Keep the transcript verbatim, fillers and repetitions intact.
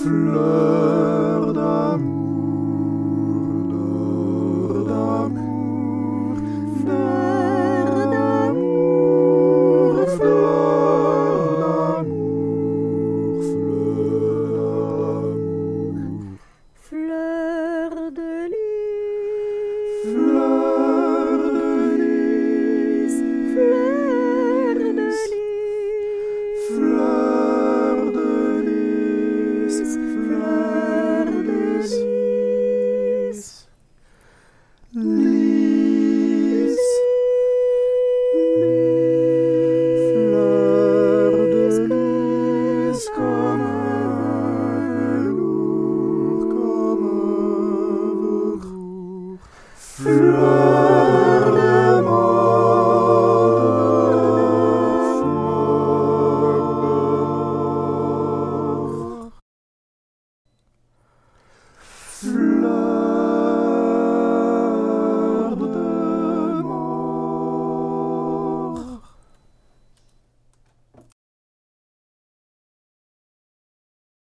Fleur d'amour, d'or d'amour, fleur d'amour, fleur d'amour, fleur d'amour, fleur de lys, fleur de lys, fleur de lys, fleur de lys, fleur de lys, lys, fleur de lys comme un velours, comme un velours, fleur